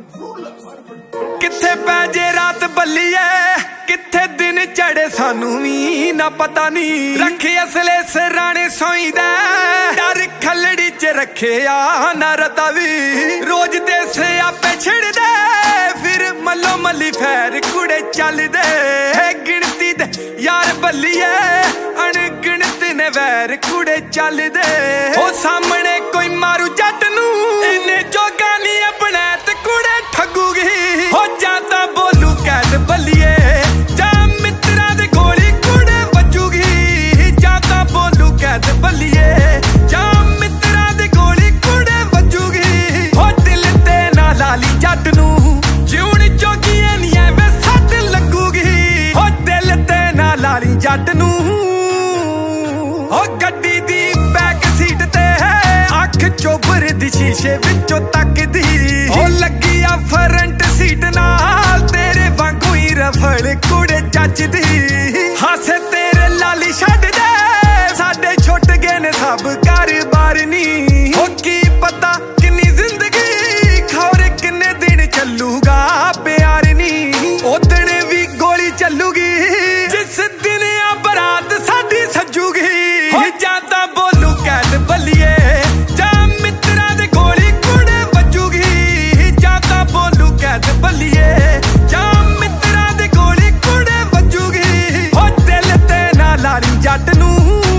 किथे पैजे रात बल्लीए किथे दिन चढ़े सानू भी ना पता नहीं। रखे असले सराणे सोईदा डर खलड़ी च रखे आ ना रता भी। रोज दे से आपे छिड़ दे फिर मलो मली फैर कुड़े चल दे। गिनती दे यार बल्लीए अनगिनत ने वैर कुड़े चल दे। ओ सामने कोई मारू जट नू इन्ने जोगा नहीं अपना ते कुड़े ठगूगी। हो जाता बोलू कैद बल्लीए जा मित्रा दे गोली कुड़े बजूगी। जाता बोलू कैद बल्लीए जा मित्रा दे गोली कुड़े बजूगी। हो दिल ते ना लाली जट नू जिउण जोगी नहीं है वे सट लगूगी। हो दिल ते ना लाली जट नू हो गड्डी दी बैक सीट ते अख चोबर दी शीशे विचों तकदी। हो लगी आ फ्रंट सीट नाल तेरे वांगू ही रफड़ कुड़े जचदी। हासे तेरे लाली छड्ड दे साडे छुट गए ने सब घर बार नी। हो की पता किन्नी जिंदगी खौर किन्ने दिन चलूगा प्यार नी। ओ दिन भी गोली चलूगी जिस दिन आ बरात साडी सजूगी। हो जाता बोलू कैद बल्लीए जा मित्रा दे गोली कुड़े बजूगी। जाता बोलू कैद बल्लीए जा मित्रा दे गोली कुड़े बजूगी। हो दिल ते ना लाली जट नू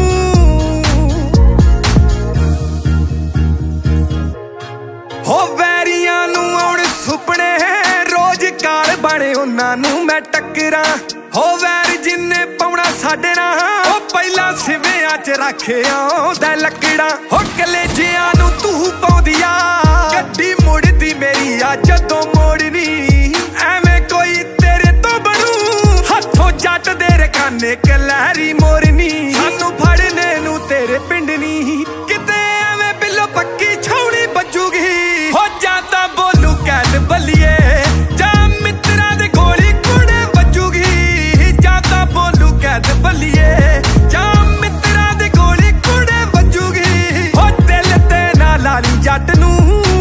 हो वैरियां नू आउण सुपने रोज काल बने उन्हां नू मैं टक्करां। हो वैर जिन्ने पाउणा साडे नाल हो पहिला सिवियां च रखे आउंदा लकड़ा। हो कलेजियां नू तू पाउंदिया गड्डी मुड़दी मेरी आ जदों मोड़नी। एवें कोई तेरे तो बनू हथों जट दे रखाने कलहरी मोरनी। सानू फड़ने नू तेरे पिंड नी किते एवें बिल्लो पक्की छौनी बजूगी। हो जाता बोलू कैद बल्लीए जा मित्रा दे गोली कुड़े बजूगी। जाता बोलू कैद बल्लीए जा मित्रा दे गोली कुड़े बजूगी। हो दिल ते ना लाली जट नू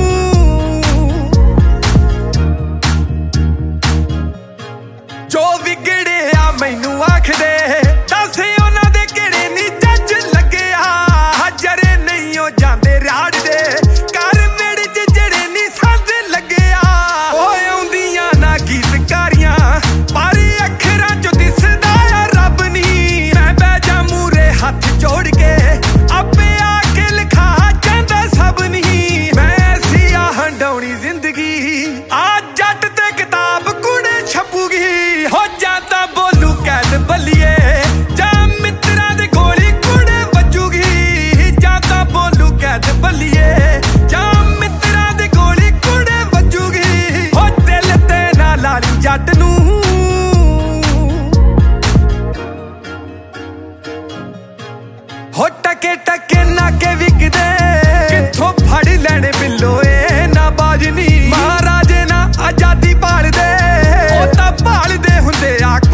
जो विगड़िया मैनू आखदे दस उन्हां दे किहड़े नी जज लगे आ। जरे नहीं हो जांदे राड़ दे घर वेड़े च जड़े नी सादे लगे आ। ओए आउंदियां ना गीतकारियां पर अखरां चों दिसदा आ रब नी। मैं बह जा मूरे हथ जोड़ के आपे आके लिखा जांदा सब नी। मैं ऐसी आ हंडौनी जिंदगी आ जट ते किताब कुड़े छपूगी। हो जाता बोलू कैद बल्लीए जा मित्रा दे गोली कुड़े बजूगी। जाता बोलू कैद बल्लीए जा मित्रा दे गोली कुड़े बजूगी। हो दिल ते ना लाली जट नू हो टके टके नाके विकदे किथों फड़ लैने बिल्लो ए ना बाजनी। महाराजे ना आजादी भाल दे ओ तां भाल दे हुंदे आ